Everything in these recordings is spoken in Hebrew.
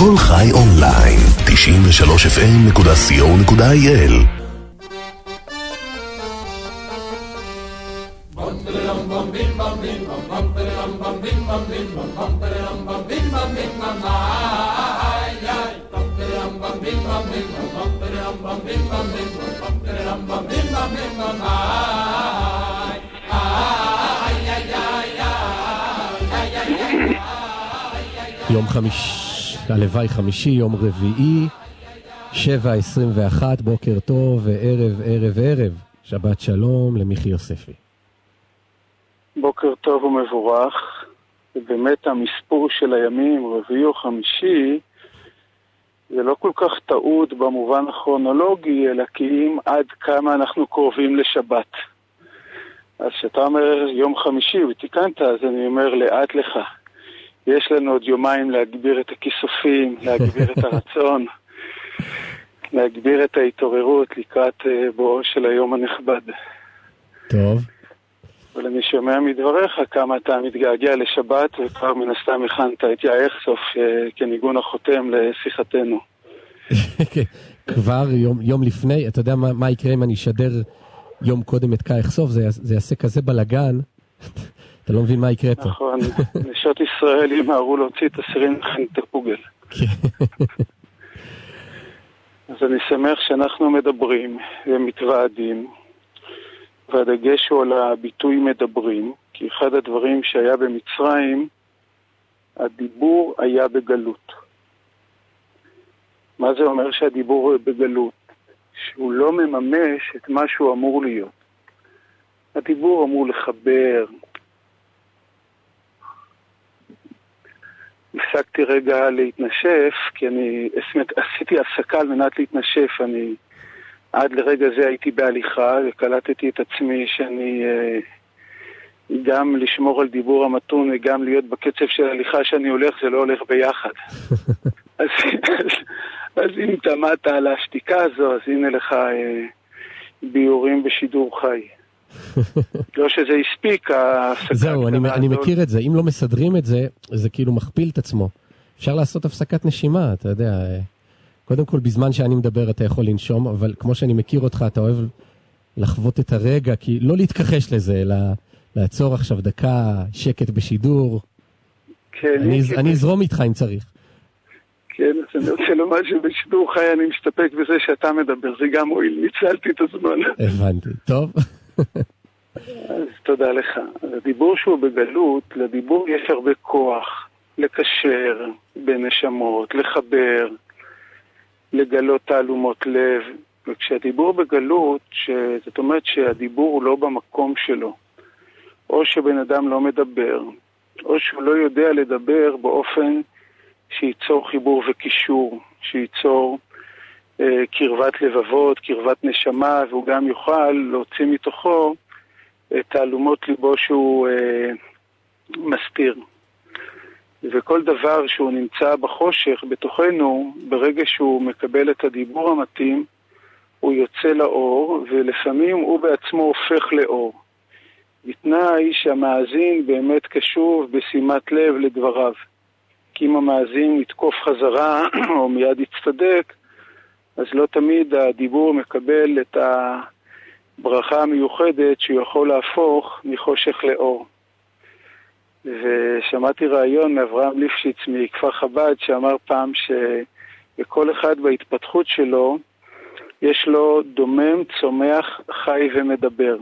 כל חי אונליין, 93fm.co.il. יום חמישי, הלוואי חמישי, יום רביעי, 7:21, בוקר טוב וערב ערב ערב. שבת שלום למיכי יוספי. בוקר טוב ומבורך. ובאמת המספור של הימים, רביעי או חמישי, זה לא כל כך טעות במובן הכרונולוגי, אלא כי אם עד כמה אנחנו קרובים לשבת. אז שאתה אומר יום חמישי ותיקנת, אז אני אומר לאט לך. יש לנו עוד יומיים להגביר את הכיסופים, להגביר את הרצון, להגביר את ההתעוררות לקראת בואו של היום הנכבד. טוב. אבל אני שומע מדבריך כמה אתה מתגעגע לשבת, וכבר מן הסתם הכנת את יאיכסוף כניגון החותם לשיחתנו. כבר יום לפני, אתה יודע מה יקרה אם אני אשדר יום קודם את כאיכסוף? זה יעשה כזה בלגן. אתה לא מבין מה יקרה פה. נכון, נשות ישראל ימהרו להוציא את הסירים לכן את הפוגל. אז אני שמח שאנחנו מדברים ומתוועדים, והדגש הוא על הביטוי מדברים, כי אחד הדברים שהיה במצרים, הדיבור היה בגלות. מה זה אומר שהדיבור בגלות? שהוא לא מממש את מה שהוא אמור להיות. הדיבור אמור לחבר. הפסקתי רגע להתנשף, כי אני עשיתי הפסקה על מנת להתנשף. אני עד לרגע זה הייתי בהליכה, וקלטתי את עצמי שאני גם לשמור על דיבור המתון, וגם להיות בקצב של הליכה שאני הולך, זה לא הולך ביחד. אז אם תמדת על השתיקה הזו, אז הנה לך ביורים בשידור חי. לא שזה הספיק, ההפסקה. זהו, אני מכיר את זה. אם לא מסדרים את זה, זה כאילו מכפיל את עצמו. אפשר לעשות הפסקת נשימה, אתה יודע. קודם כל, בזמן שאני מדבר אתה יכול לנשום, אבל כמו שאני מכיר אותך, אתה אוהב לחוות את הרגע, כי לא להתכחש לזה, אלא לעצור עכשיו דקה, שקט בשידור. כן. אני אזרום איתך אם צריך. כן, אז אני רוצה לומר שבשידור חי אני מסתפק בזה שאתה מדבר, זה גם הועיל, ניצלתי את הזמן. הבנתי, טוב. אז תודה לך. הדיבור שהוא בגלות, לדיבור יש הרבה כוח, לקשר בין נשמות, לחבר, לגלות תעלומות לב, וכשהדיבור בגלות, זאת אומרת שהדיבור הוא לא במקום שלו, או שבן אדם לא מדבר, או שהוא לא יודע לדבר באופן שייצור חיבור וקישור, שייצור קרבת לבבות, קרבת נשמה, והוא גם יוכל להוציא מתוכו את תעלומות ליבו שהוא מסתיר. וכל דבר שהוא נמצא בחושך בתוכנו, ברגע שהוא מקבל את הדיבור המתאים, הוא יוצא לאור, ולפעמים הוא בעצמו הופך לאור. בתנאי שהמאזין באמת קשוב בשימת לב לדבריו. כי אם המאזין יתקוף חזרה או מיד יצטדק, אז לא תמיד הדיבור מקבל את הברכה המיוחדת שהוא יכול להפוך מחושך לאור. ושמעתי רעיון מאברהם ליפשיץ מכפר חב"ד שאמר פעם שבכל אחד בהתפתחות שלו יש לו דומם, צומח, חי ומדבר.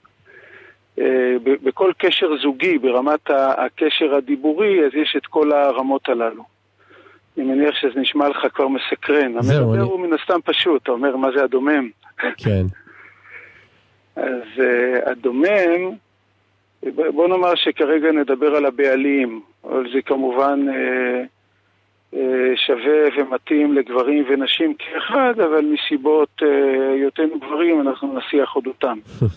בכל קשר זוגי, ברמת הקשר הדיבורי, אז יש את כל הרמות הללו. אני מניח שזה נשמע לך כבר מסקרן. המדבר הוא מן הסתם פשוט, אתה אומר מה זה הדומם. כן. אז הדומם, בוא נאמר שכרגע נדבר על הבעלים, אבל זה כמובן שווה ומתאים לגברים ונשים כאחד, אבל מסיבות היותנו גברים אנחנו נשיח אודותם.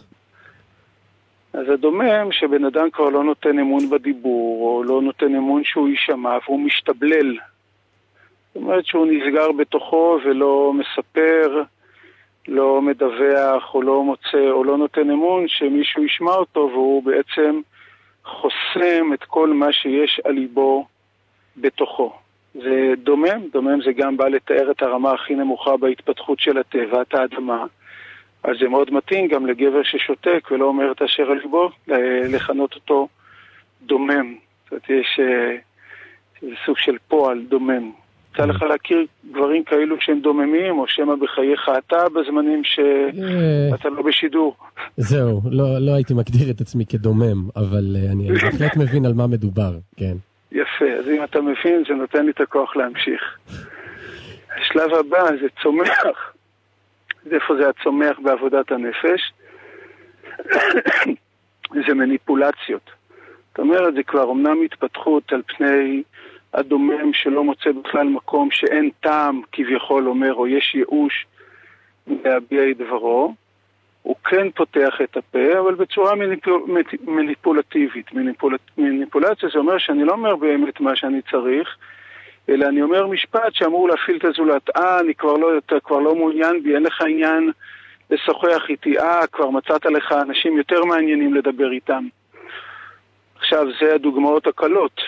אז הדומם שבן אדם כבר לא נותן אמון בדיבור, או לא נותן אמון שהוא יישמע, והוא משתבלל. זאת אומרת שהוא נסגר בתוכו ולא מספר, לא מדווח, או לא מוצא, או לא נותן אמון שמישהו ישמע אותו, והוא בעצם חוסם את כל מה שיש על ליבו בתוכו. זה דומם. דומם זה גם בא לתאר את הרמה הכי נמוכה בהתפתחות של הטבע, את האדמה. אז זה מאוד מתאים גם לגבר ששותק ולא אומר את אשר על ליבו, לכנות אותו דומם. זאת אומרת, יש סוג של פועל דומם. צריך לך להכיר גברים כאלו שהם דוממים, או שמה בחייך אתה בזמנים שאתה לא בשידור. זהו, לא הייתי מגדיר את עצמי כדומם, אבל אני בהחלט מבין על מה מדובר, כן. יפה, אז אם אתה מבין, זה נותן לי את הכוח להמשיך. השלב הבא זה צומח. איפה זה הצומח בעבודת הנפש? זה מניפולציות. זאת אומרת, זה כבר אומנם התפתחות על פני הדומם שלא מוצא בכלל מקום שאין טעם כביכול אומר, או יש ייאוש להביע את דברו. הוא כן פותח את הפה, אבל בצורה מניפולטיבית. מניפולציה זה אומר שאני לא אומר באמת מה שאני צריך, אלא אני אומר משפט שאמור להפעיל את הזולת. אני כבר לא מעוניין בי, אין לך עניין לשוחח איתי. כבר מצאת לך אנשים יותר מעניינים לדבר איתם. עכשיו, זה הדוגמאות הקלות.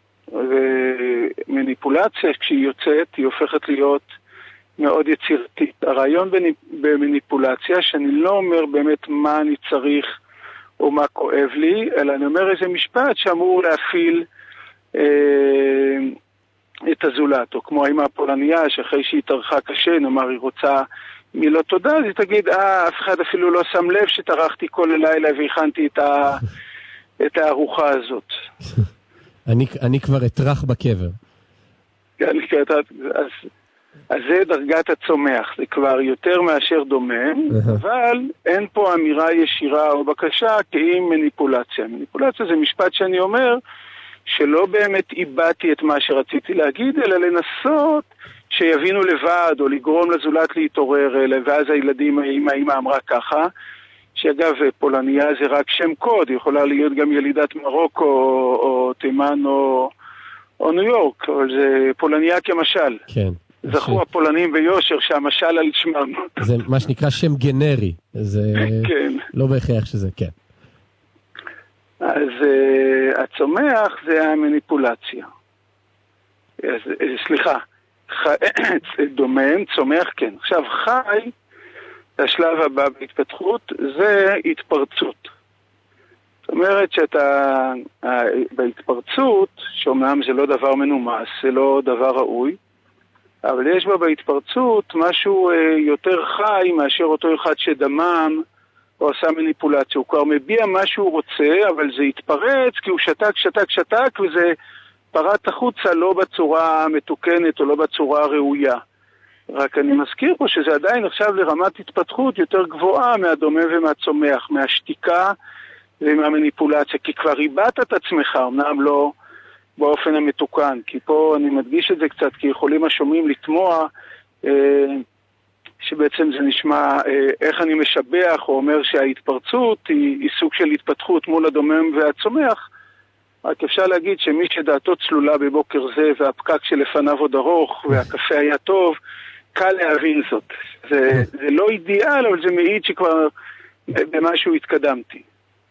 ומניפולציה, כשהיא יוצאת, היא הופכת להיות מאוד יצירתית. הרעיון במניפולציה, שאני לא אומר באמת מה אני צריך או מה כואב לי, אלא אני אומר איזה משפט שאמור להפעיל את הזולת, או כמו האמא הפולניה, שאחרי שהיא התארחה קשה, נאמר, היא רוצה מילות תודה, אז היא תגיד, אף אחד אפילו לא שם לב שטרחתי כל הלילה והכנתי את הארוחה הזאת. אני כבר אטרח בקבר. אז זה דרגת הצומח, זה כבר יותר מאשר דומם, אבל אין פה אמירה ישירה או בקשה כאם מניפולציה. מניפולציה זה משפט שאני אומר, שלא באמת איבדתי את מה שרציתי להגיד, אלא לנסות שיבינו לבד, או לגרום לזולת להתעורר, ואז הילדים, האמא אמרה ככה, שאגב, פולניה זה רק שם קוד, יכולה להיות גם ילידת מרוקו, או תימן, או ניו יורק, אבל זה פולניה כמשל. כן. זכו הפולנים ביושר שהמשל על שמם. זה מה שנקרא שם גנרי, זה כן. לא בהכרח שזה, כן. אז הצומח זה המניפולציה. סליחה, דומם, צומח, כן. עכשיו, חי, השלב הבא בהתפתחות, זה התפרצות. זאת אומרת שאתה, בהתפרצות, שאומנם זה לא דבר מנומס, זה לא דבר ראוי, אבל יש בה בהתפרצות משהו יותר חי מאשר אותו אחד שדמם, או עשה מניפולציה. הוא כבר מביע מה שהוא רוצה, אבל זה התפרץ כי הוא שתק, וזה פרט החוצה לא בצורה מתוקנת או לא בצורה ראויה. רק אני מזכיר פה שזה עדיין עכשיו לרמת התפתחות יותר גבוהה מהדומה ומהצומח, מהשתיקה ומהמניפולציה, כי כבר איבדת את עצמך, אמנם לא באופן המתוקן, כי פה אני מדגיש את זה קצת, כי יכולים השומעים לתמוע שבעצם זה נשמע איך אני משבח או אומר שההתפרצות היא סוג של התפתחות מול הדומם והצומח. רק אפשר להגיד שמי שדעתו צלולה בבוקר זה והפקק שלפניו עוד ארוך והקפה היה טוב, קל להבין זאת. זה לא אידיאל, אבל זה מעיד שכבר במשהו התקדמתי.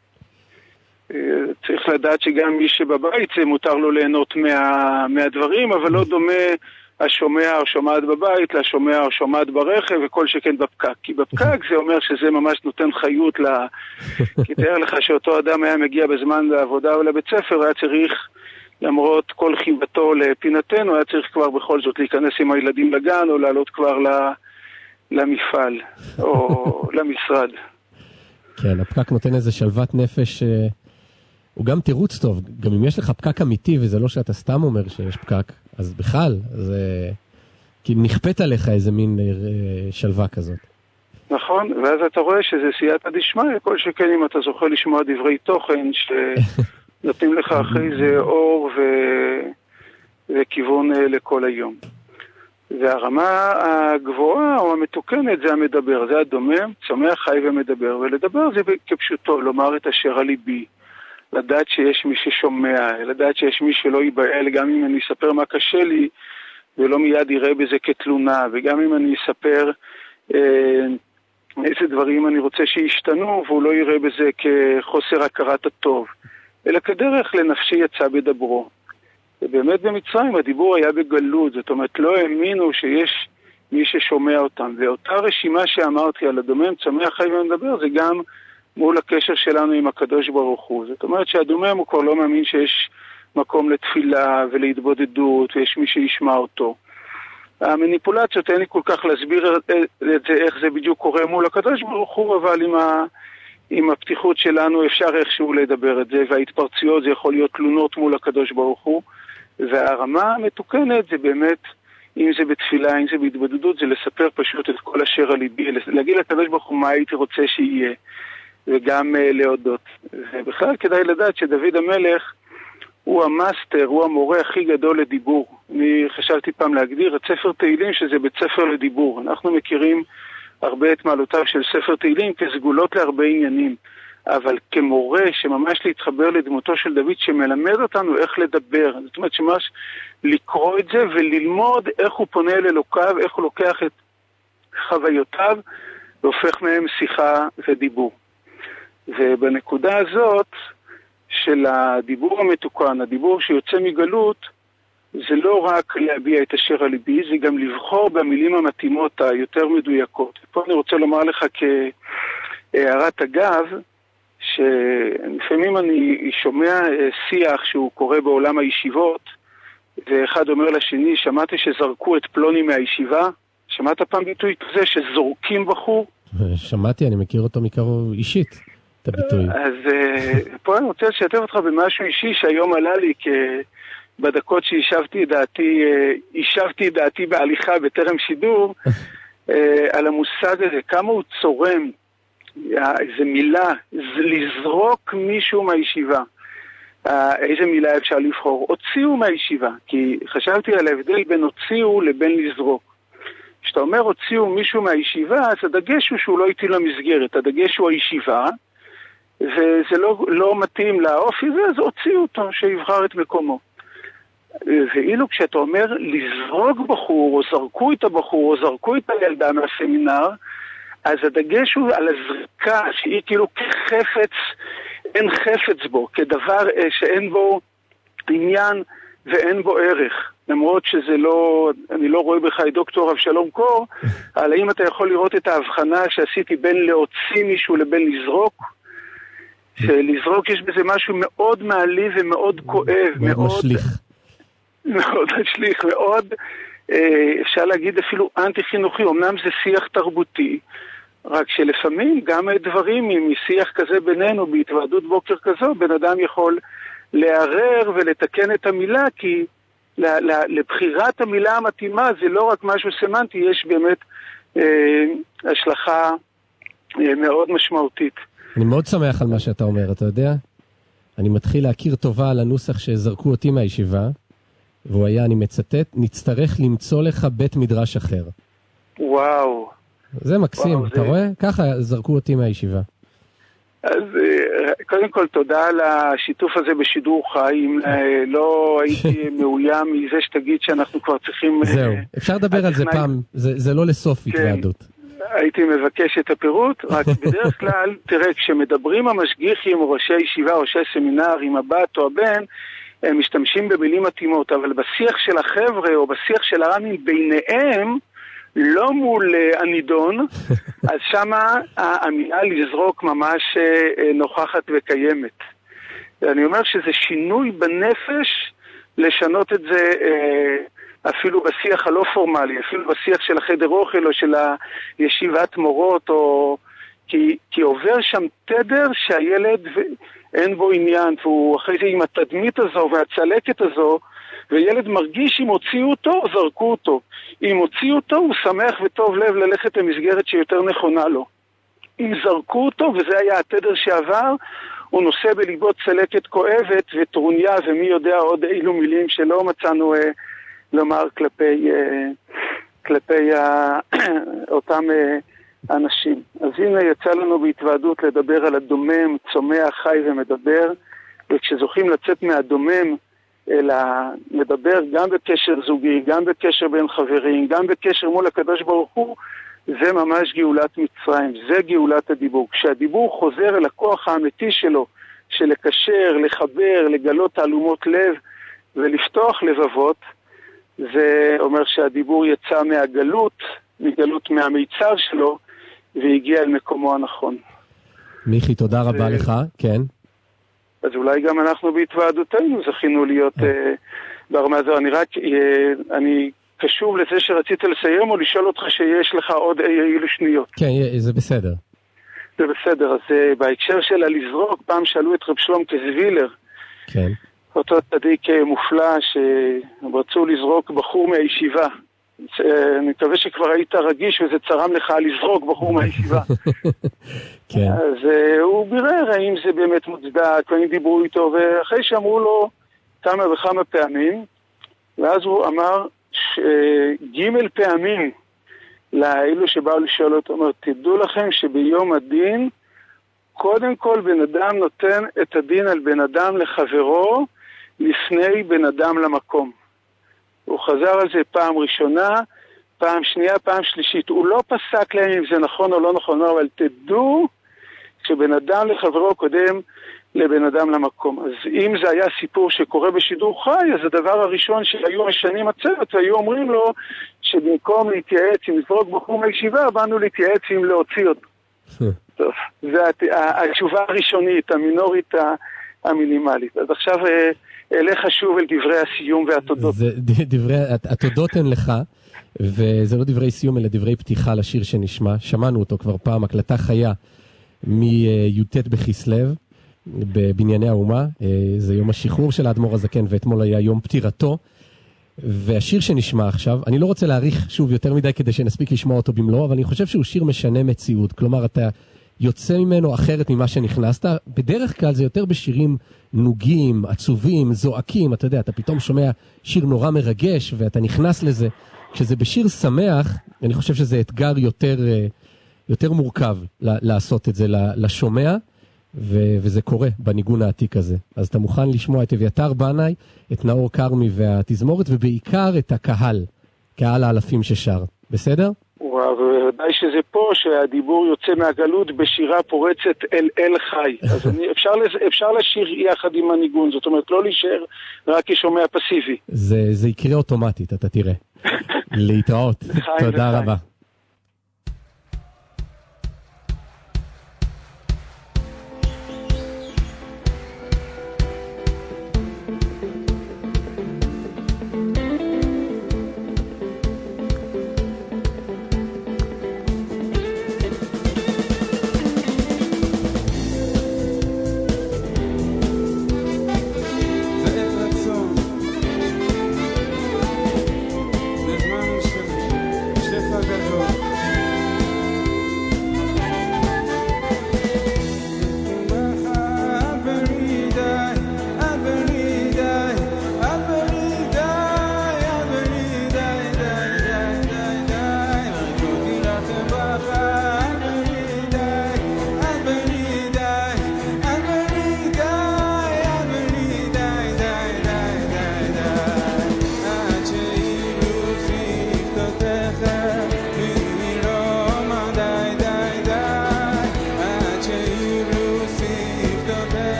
צריך לדעת שגם מי שבבית זה מותר לו ליהנות מהדברים, אבל לא דומה השומע או שומעת בבית לשומע או שומעת ברכב וכל שכן בפקק. כי בפקק זה אומר שזה ממש נותן חיות כי תאר לך שאותו אדם היה מגיע בזמן לעבודה או לבית ספר, היה צריך, למרות כל חיבתו לפינתנו, היה צריך כבר בכל זאת להיכנס עם הילדים לגן או לעלות כבר למפעל או למשרד. כן, הפקק נותן איזה שלוות נפש, הוא גם תירוץ טוב, גם אם יש לך פקק אמיתי וזה לא שאתה סתם אומר שיש פקק, אז בכלל, זה כי נכפת עליך איזה מין שלווה כזאת. נכון, ואז אתה רואה שזה סייעתא דשמיא, כל שכן אם אתה זוכה לשמוע דברי תוכן שנותנים לך אחרי זה אור וכיוון לכל היום. והרמה הגבוהה או המתוקנת זה המדבר, זה הדומם, צומח, חי ומדבר, ולדבר זה כפשוטו, לומר את אשר על ליבי. לדעת שיש מי ששומע, לדעת שיש מי שלא ייבהל, גם אם אני אספר מה קשה לי, ולא מיד יראה בזה כתלונה, וגם אם אני אספר איזה דברים אני רוצה שישתנו, והוא לא יראה בזה כחוסר הכרת הטוב, אלא כדרך לנפשי יצא בדברו. ובאמת במצרים הדיבור היה בגלות, זאת אומרת לא האמינו שיש מי ששומע אותם, ואותה רשימה שאמרתי על הדומם, צומח, חי ומדבר, זה גם מול הקשר שלנו עם הקדוש ברוך הוא. זאת אומרת שהדומם הוא כבר לא מאמין שיש מקום לתפילה ולהתבודדות, ויש מי שישמע אותו. המניפולציות, אין לי כל כך להסביר את זה, איך זה בדיוק קורה מול הקדוש ברוך הוא, אבל עם הפתיחות שלנו אפשר איכשהו לדבר את זה, וההתפרצויות זה יכול להיות תלונות מול הקדוש ברוך הוא, והרמה המתוקנת זה באמת, אם זה בתפילה, אם זה בהתבודדות, זה לספר פשוט את כל אשר על ליבי, להגיד לקדוש ברוך הוא מה הייתי רוצה שיהיה, וגם להודות. ובכלל כדאי לדעת שדוד המלך הוא המאסטר, הוא המורה הכי גדול לדיבור. אני חשבתי פעם להגדיר את ספר תהילים שזה בית ספר לדיבור. אנחנו מכירים הרבה את מעלותיו של ספר תהילים כסגולות להרבה עניינים, אבל כמורה שממש להתחבר לדמותו של דוד שמלמד אותנו איך לדבר, זאת אומרת שממש לקרוא את זה וללמוד איך הוא פונה אל אלוקיו, איך הוא לוקח את חוויותיו והופך מהם שיחה ודיבור. ובנקודה הזאת של הדיבור המתוקן, הדיבור שיוצא מגלות, זה לא רק להביע את אשר על ליבי, זה גם לבחור במילים המתאימות היותר מדויקות. פה אני רוצה לומר לך כהערת אגב, שלפעמים אני שומע שיח שהוא קורה בעולם הישיבות, ואחד אומר לשני, שמעתי שזרקו את פלוני מהישיבה? שמעת פעם ביטוי כזה שזורקים בחור? שמעתי, אני מכיר אותו מקרוב אישית, את הביטוי. אז פה אני רוצה לשתף אותך במשהו אישי שהיום עלה לי בדקות שהשבתי דעתי בהליכה בטרם שידור, על המושג הזה, כמה הוא צורם, איזה מילה, לזרוק מישהו מהישיבה. איזה מילה אפשר לבחור? הוציאו מהישיבה, כי חשבתי על ההבדל בין הוציאו לבין לזרוק. כשאתה אומר הוציאו מישהו מהישיבה, אז הדגש הוא שהוא לא איתי למסגרת, הדגש הוא הישיבה, וזה לא מתאים לאופי זה, אז הוציאו אותו, שיבחר את מקומו. ואילו כשאתה אומר לזרוק בחור, או זרקו את הבחור, או זרקו את הילדה מהסמינר, אז הדגש הוא על הזריקה, שהיא כאילו כחפץ, אין חפץ בו, כדבר שאין בו עניין ואין בו ערך. למרות שזה לא, אני לא רואה בך את דוקטור אבשלום קור, אבל האם אתה יכול לראות את ההבחנה שעשיתי בין להוציא מישהו לבין לזרוק? שלזרוק יש בזה משהו מאוד מעליב ומאוד כואב, מאוד משליך. מאוד משליך, מאוד, אפשר להגיד אפילו אנטי-חינוכי, אמנם זה שיח תרבותי, רק שלפעמים גם דברים משיח כזה בינינו, בהתוועדות בוקר כזו, בן אדם יכול לערער ולתקן את המילה, כי לבחירת המילה המתאימה זה לא רק משהו סמנטי, יש באמת השלכה מאוד משמעותית. אני מאוד שמח על מה שאתה אומר, אתה יודע? אני מתחיל להכיר טובה על הנוסח שזרקו אותי מהישיבה, והוא היה, אני מצטט, נצטרך למצוא לך בית מדרש אחר. וואו. זה מקסים, אתה רואה? ככה זרקו אותי מהישיבה. אז קודם כל תודה על השיתוף הזה בשידור חי, אם לא הייתי מאוים מזה שתגיד שאנחנו כבר צריכים... זהו, אפשר לדבר על זה פעם, זה לא לסוף התוועדות. הייתי מבקש את הפירוט, רק בדרך כלל, תראה, כשמדברים המשגיחים או ראשי ישיבה או ראשי סמינר עם הבת או הבן, הם משתמשים במילים מתאימות, אבל בשיח של החבר'ה או בשיח של הרמים ביניהם, לא מול הנידון, אז שמה המילה לזרוק ממש נוכחת וקיימת. אני אומר שזה שינוי בנפש לשנות את זה אפילו בשיח הלא פורמלי, אפילו בשיח של החדר אוכל או של הישיבת מורות, או... כי עובר שם תדר שהילד אין בו עניין, והוא אחרי זה עם התדמית הזו והצלקת הזו, וילד מרגיש אם הוציאו אותו או זרקו אותו. אם הוציאו אותו הוא שמח וטוב לב ללכת למסגרת שיותר נכונה לו. אם זרקו אותו, וזה היה התדר שעבר, הוא נושא בליבו צלקת כואבת וטרוניה ומי יודע עוד אילו מילים שלא מצאנו לומר כלפי אותם אנשים. אז הנה יצא לנו בהתוועדות לדבר על הדומם, צומח, חי ומדבר, וכשזוכים לצאת מהדומם אלא מדבר גם בקשר זוגי, גם בקשר בין חברים, גם בקשר מול הקדוש ברוך הוא, זה ממש גאולת מצרים, זה גאולת הדיבור. כשהדיבור חוזר אל הכוח האמיתי שלו, של לקשר, לחבר, לגלות תעלומות לב, ולפתוח לבבות, זה אומר שהדיבור יצא מגלות מהמיצר שלו, והגיע אל מקומו הנכון. מיכי, תודה רבה לך, כן. אז אולי גם אנחנו בהתוועדותנו זכינו להיות ברמה הזו. אני קשוב לזה שרצית לסיים או לשאול אותך שיש לך עוד אילו שניות. כן, זה בסדר. זה בסדר, אז בהקשר של לזרוק, פעם שאלו את רב שלום כזווילר, כן. אותו צדיק מופלא שרצו לזרוק בחור מהישיבה. אני מקווה שכבר היית רגיש וזה צרם לך לזרוק בחור מהישיבה. כן. אז הוא בירר האם זה באמת מוצדק, ואם דיברו איתו, ואחרי שאמרו לו כמה וכמה פעמים, ואז הוא אמר ג' פעמים לאלו שבאו לשאול אותו, אומר, תדעו לכם שביום הדין, קודם כל בן אדם נותן את הדין על בן אדם לחברו, לפני בן אדם למקום. הוא חזר על זה פעם ראשונה, פעם שנייה, פעם שלישית. הוא לא פסק להם אם זה נכון או לא נכון, אבל תדעו שבן אדם לחברו קודם לבן אדם למקום. אז אם זה היה סיפור שקורה בשידור חי, אז הדבר הראשון שהיו משנים עצרת, והיו אומרים לו שבמקום להתייעץ עם לזרוק בחור מהישיבה, באנו להתייעץ עם להוציא אותו. טוב, זו התשובה הראשונית, המינורית המינימלית. אז עכשיו אליך שוב אל דברי הסיום והתודות. התודות הן לך, וזה לא דברי סיום אלא דברי פתיחה לשיר שנשמע. שמענו אותו כבר פעם, הקלטה חיה מי"ט בכסלו בבנייני האומה. זה יום השחרור של האדמו"ר הזקן, ואתמול היה יום פטירתו. והשיר שנשמע עכשיו, אני לא רוצה להאריך שוב יותר מדי כדי שנספיק לשמוע אותו במלוא, אבל אני חושב שהוא שיר משנה מציאות. כלומר, אתה יוצא ממנו אחרת ממה שנכנסת. בדרך כלל זה יותר בשירים נוגים, עצובים, זועקים. אתה יודע, אתה פתאום שומע שיר נורא מרגש ואתה נכנס לזה. כשזה בשיר שמח, אני חושב שזה אתגר יותר מורכב לעשות את זה לשומע, וזה קורה בניגון העתיק הזה. אז אתה מוכן לשמוע את אביתר בנאי, את נאור קרמי והתזמורת, ובעיקר את קהל האלפים ששר. בסדר? ודאי שזה פה שהדיבור יוצא מהגלות בשירה פורצת אל חי. אז אפשר לשיר יחד עם הניגון, זאת אומרת לא להישאר רק כשומע פסיבי. זה יקרה אוטומטית, אתה תראה. להתראות. תודה רבה. בזמן שפע גדול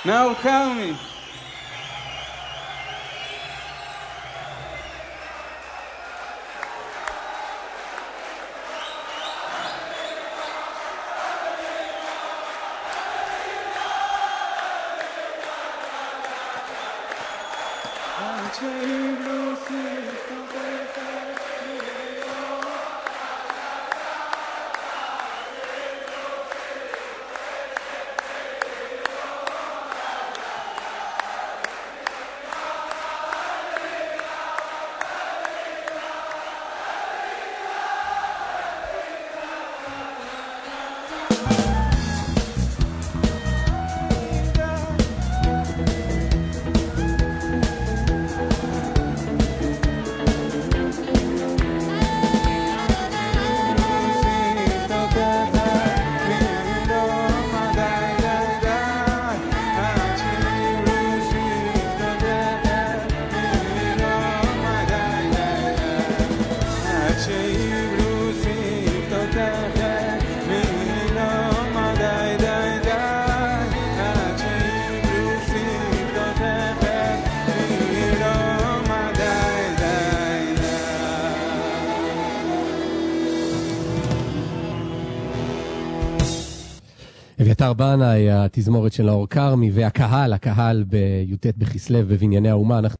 נאור כרמי. אביתר בנאי, התזמורת של נאור כרמי, והקהל בי"ט בכסלו בבנייני האומה. אנחנו